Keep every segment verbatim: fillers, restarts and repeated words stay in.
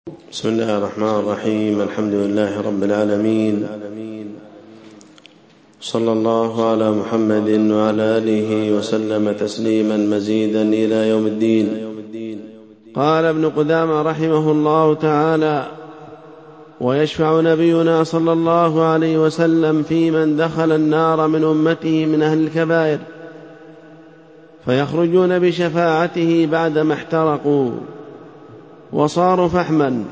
بسم الله الرحمن الرحيم. الحمد لله رب العالمين، صلى الله على محمد وعلى آله وسلم تسليما مزيدا إلى يوم الدين. قال ابن قدامة رحمه الله تعالى: ويشفع نبينا صلى الله عليه وسلم في من دخل النار من أمته من أهل الكبائر، فيخرجون بشفاعته بعدما احترقوا وصاروا فحما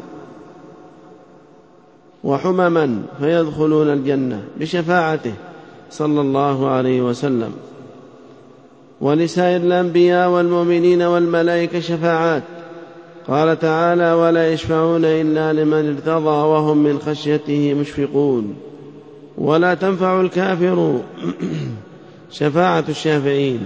وحمما، فيدخلون الجنة بشفاعته صلى الله عليه وسلم. ولسائر الأنبياء والمؤمنين والملائكة شفاعات، قال تعالى: ولا يشفعون إلا لمن ارتضى وهم من خشيته مشفقون. ولا تنفع الكافر شفاعة الشافعين.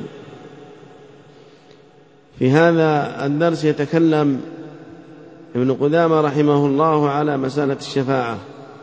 في هذا الدرس يتكلم ابن قدامة رحمه الله على مسألة الشفاعة،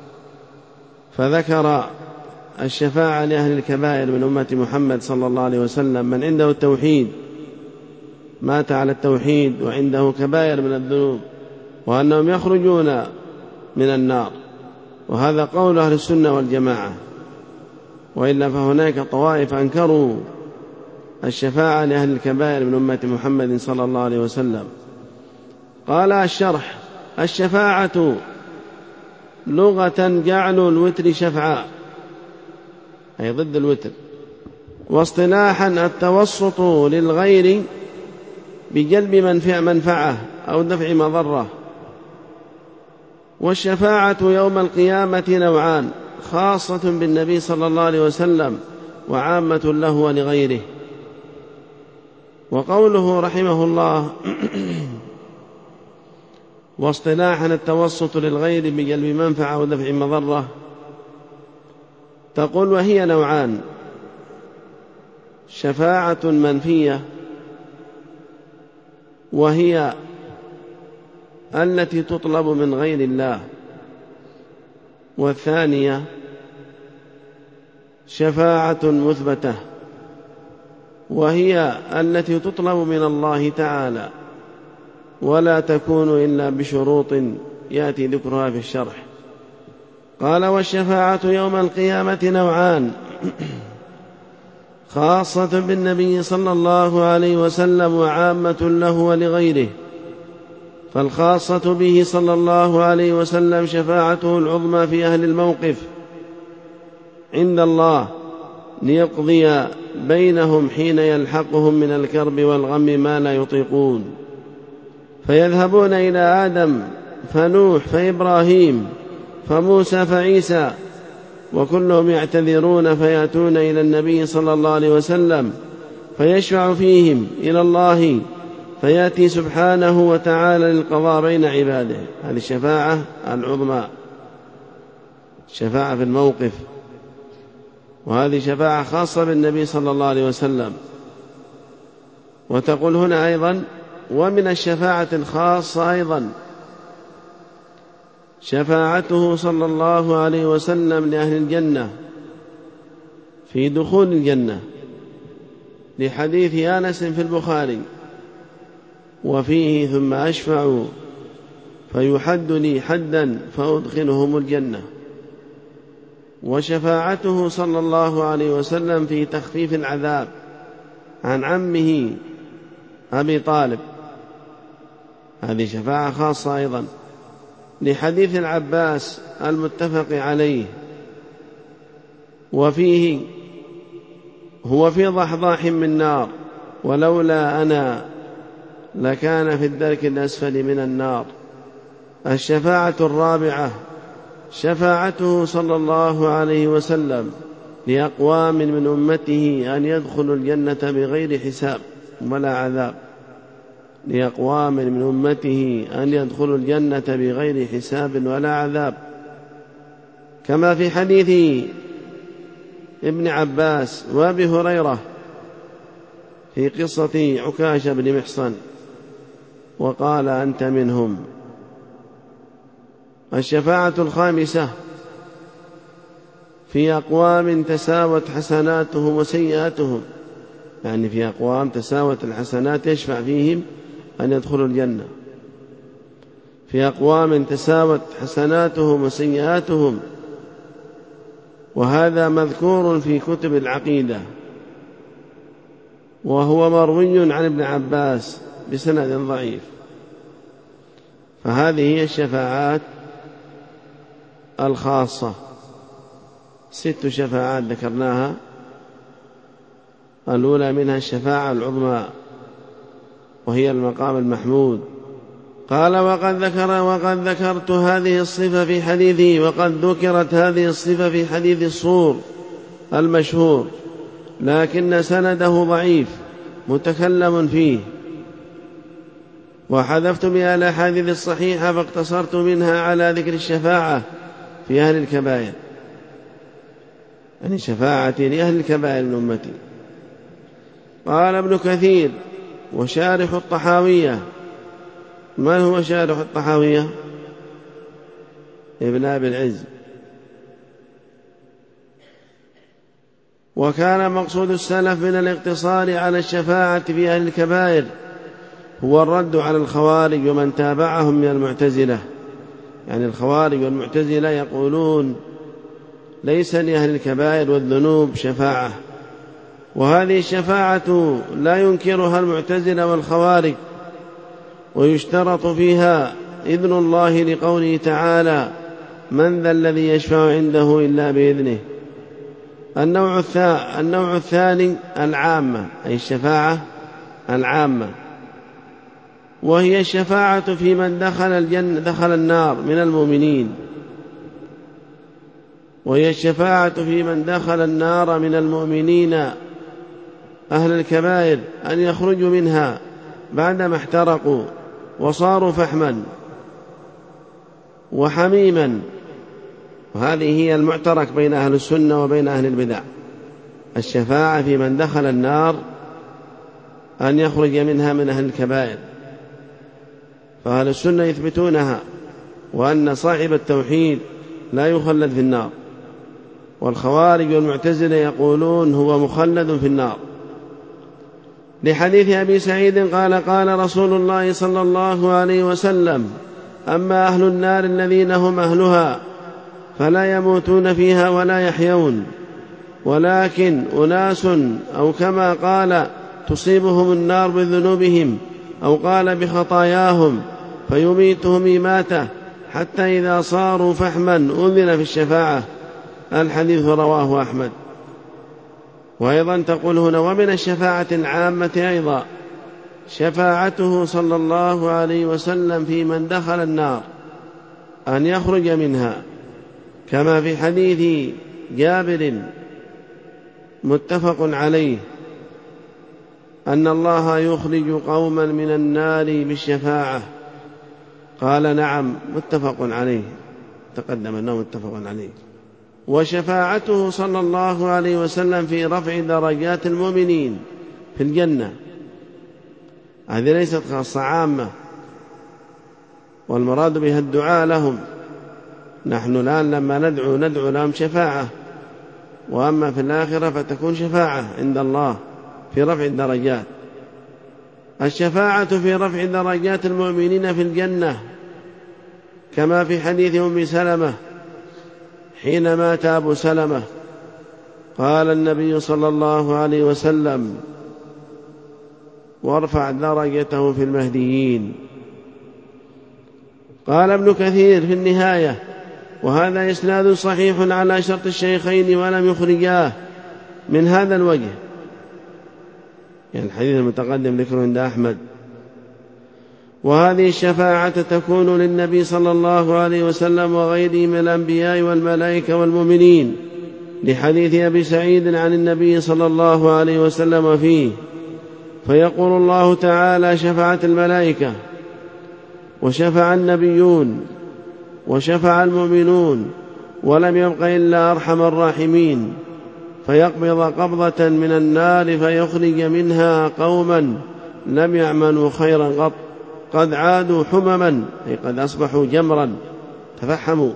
فذكر الشفاعة لأهل الكبائر من أمة محمد صلى الله عليه وسلم، من عنده التوحيد مات على التوحيد وعنده كبائر من الذنوب، وأنهم يخرجون من النار، وهذا قول أهل السنة والجماعة. وإلا فهناك طوائف أنكروا الشفاعة لأهل الكبائر من أمة محمد صلى الله عليه وسلم. قال الشرح: الشفاعة لغة جعل الوتر شفعاء، أي ضد الوتر، واصطلاحا التوسط للغير بجلب منفع منفعة أو دفع مضرة. والشفاعة يوم القيامة نوعان: خاصة بالنبي صلى الله عليه وسلم وعامة له ولغيره. وقوله رحمه الله: واصطلاحا التوسط للغير بجلب منفعة ودفع مضرة، تقول وهي نوعان: شفاعة منفية، وهي التي تطلب من غير الله، والثانية شفاعة مثبتة، وهي التي تطلب من الله تعالى، ولا تكون إلا بشروط يأتي ذكرها في الشرح. قال: والشفاعة يوم القيامة نوعان: خاصة بالنبي صلى الله عليه وسلم وعامة له ولغيره. فالخاصة به صلى الله عليه وسلم شفاعته العظمى في أهل الموقف عند الله، ليقضي بينهم حين يلحقهم من الكرب والغم ما لا يطيقون، فيذهبون إلى آدم فنوح فإبراهيم فموسى فعيسى، وكلهم يعتذرون، فيأتون إلى النبي صلى الله عليه وسلم فيشفع فيهم إلى الله، فيأتي سبحانه وتعالى للقضاء بين عباده. هذه الشفاعة العظمى، شفاعة في الموقف، وهذه شفاعة خاصة بالنبي صلى الله عليه وسلم. وتقول هنا أيضا: ومن الشفاعة الخاصة أيضا شفاعته صلى الله عليه وسلم لأهل الجنة في دخول الجنة، لحديث أنس في البخاري: وفيه ثم أشفع فيحد لي حدا فأدخلهم الجنة. وشفاعته صلى الله عليه وسلم في تخفيف العذاب عن عمه أبي طالب، هذه شفاعة خاصة أيضا، لحديث العباس المتفق عليه: وفيه هو في ضحضاح من نار، ولولا أنا لكان في الدرك الأسفل من النار. الشفاعة الرابعة شفاعته صلى الله عليه وسلم لأقوام من أمته أن يدخلوا الجنة بغير حساب ولا عذاب، لأقوام من أمته أن يدخلوا الجنة بغير حساب ولا عذاب، كما في حديث ابن عباس وابي هريرة في قصة عكاشة بن محصن، وقال: أنت منهم. الشفاعة الخامسة في أقوام تساوت حسناتهم وسيئاتهم، يعني في أقوام تساوت الحسنات يشفع فيهم أن يدخلوا الجنة. في أقوام تساوت حسناتهم وسيئاتهم، وهذا مذكور في كتب العقيدة، وهو مروي عن ابن عباس بسند ضعيف. فهذه هي الشفاعات الخاصة، ست شفاعات ذكرناها. الأولى منها الشفاعة العظمى وهي المقام المحمود. قال وقد ذكر وقد ذكرت هذه الصفة في حديثي وقد ذكرت هذه الصفة في حديث الصور المشهور، لكن سنده ضعيف متكلم فيه، وحذفت بها الأحاديث الصحيحة فاقتصرت منها على ذكر الشفاعة في أهل الكبائر، يعني شفاعتي لأهل الكبائر من أمتي. قال ابن كثير وشارح الطحاوية. من هو شارح الطحاوية؟ ابن أبي العز. وكان مقصود السلف من الاقتصار على الشفاعة في أهل الكبائر هو الرد على الخوارج ومن تابعهم من المعتزلة. يعني الخوارج والمعتزلة يقولون ليس لأهل الكبائر والذنوب شفاعة، وهذه الشفاعة لا ينكرها المعتزلة والخوارج، ويشترط فيها إذن الله لقوله تعالى من ذا الذي يشفع عنده إلا بإذنه. النوع, النوع الثاني العامة، أي الشفاعة العامة، وهي الشفاعة في من دخل الجنة دخل النار من المؤمنين، وهي الشفاعة في من دخل النار من المؤمنين أهل الكبائر أن يخرجوا منها بعدما احترقوا وصاروا فحما وحميما. وهذه هي المعترك بين أهل السنة وبين أهل البدع، الشفاعة في من دخل النار أن يخرج منها من أهل الكبائر، فأهل السنة يثبتونها، وأن صاحب التوحيد لا يخلد في النار، والخوارج والمعتزلة يقولون هو مخلد في النار. لحديث أبي سعيد قال قال رسول الله صلى الله عليه وسلم أما أهل النار الذين هم أهلها فلا يموتون فيها ولا يحيون، ولكن أناس أو كما قال تصيبهم النار بذنوبهم أو قال بخطاياهم فيميتهم إماتة حتى إذا صاروا فحما أذن في الشفاعة. الحديث رواه أحمد. وأيضا تقول هنا ومن الشفاعة العامة أيضا شفاعته صلى الله عليه وسلم في من دخل النار أن يخرج منها، كما في حديث جابر متفق عليه أن الله يخرج قوما من النار بالشفاعة. قال نعم متفق عليه، تقدم أنه متفق عليه. وشفاعته صلى الله عليه وسلم في رفع درجات المؤمنين في الجنة، هذه ليست خاصة عامة، والمراد بها الدعاء لهم. نحن الآن لما ندعو ندعو لهم شفاعة، وأما في الآخرة فتكون شفاعة عند الله في رفع الدرجات. الشفاعة في رفع درجات المؤمنين في الجنة كما في حديث أم سلمة حين مات أبو سلمة قال النبي صلى الله عليه وسلم وارفع درجته في المهديين. قال ابن كثير في النهاية وهذا إسناد صحيح على شرط الشيخين ولم يخرجاه من هذا الوجه، يعني الحديث المتقدم ذكره عند أحمد. وهذه الشفاعة تكون للنبي صلى الله عليه وسلم وغيره من الأنبياء والملائكة والمؤمنين، لحديث أبي سعيد عن النبي صلى الله عليه وسلم فيه. فيقول الله تعالى شفعت الملائكة وشفع النبيون وشفع المؤمنون ولم يبق إلا أرحم الراحمين، فيقبض قبضة من النار فيخرج منها قوما لم يعملوا خيرا قط قد عادوا حمما، أي قد أصبحوا جمرا تفحموا.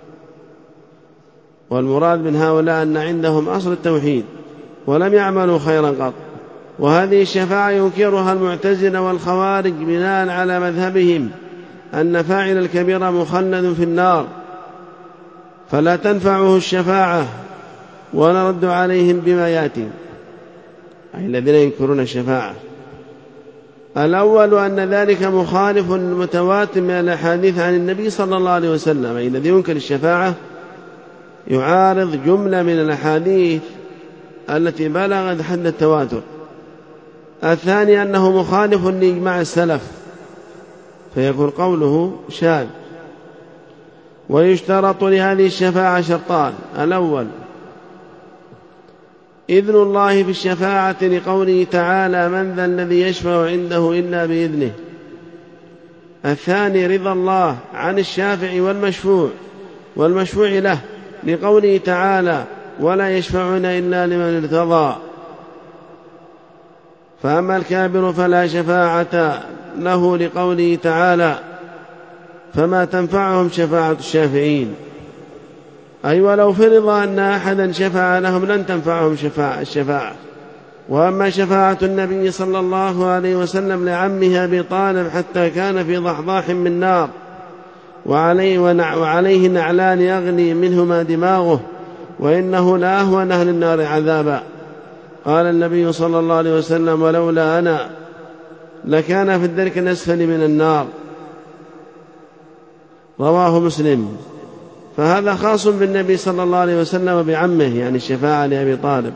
والمراد من هؤلاء أن عندهم أصل التوحيد ولم يعملوا خيرا قط. وهذه الشفاعة ينكرها المعتزلة والخوارج بناء على مذهبهم أن فاعل الكبيرة مخلد في النار فلا تنفعه الشفاعة، ونرد عليهم بما يأتي، أي الذين ينكرون الشفاعة. الأول أن ذلك مخالف متواتر من الأحاديث عن النبي صلى الله عليه وسلم، أي الذي ينكر الشفاعة يعارض جملة من الأحاديث التي بلغت حد التواتر. الثاني أنه مخالف لإجماع السلف فيكون قوله شاذ. ويشترط لهذه الشفاعة شرطان: الأول إذن الله في الشفاعة لقوله تعالى: من ذا الذي يشفع عنده إلا بإذنه. الثاني رضا الله عن الشافع والمشفوع والمشفوع له لقوله تعالى: ولا يشفعون إلا لمن ارتضى. فأما الكافر فلا شفاعة له لقوله تعالى: فما تنفعهم شفاعة الشافعين، أي ولو فرض أن أحدا شفع لهم لن تنفعهم شفاعة الشفاعة. وأما شفاعة النبي صلى الله عليه وسلم لعمه أبي طالب حتى كان في ضحضاح من نار وعليه, وعليه نعلان يغلي منهما دماغه وإنه لأهون أهل النار عذابا. قال النبي صلى الله عليه وسلم: ولولا أنا لكان في الدرك الأسفل من النار. رواه مسلم. فهذا خاص بالنبي صلى الله عليه وسلم وبعمه، يعني الشفاعة لأبي طالب،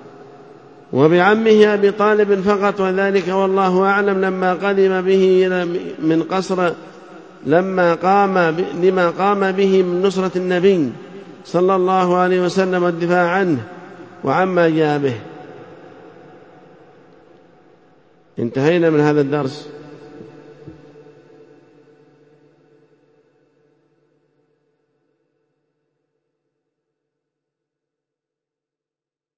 وبعمه أبي طالب فقط، وذلك والله أعلم لما قدم به من قصر لما قام لما قام به من نصرة النبي صلى الله عليه وسلم والدفاع عنه وعما جاء به. انتهينا من هذا الدرس.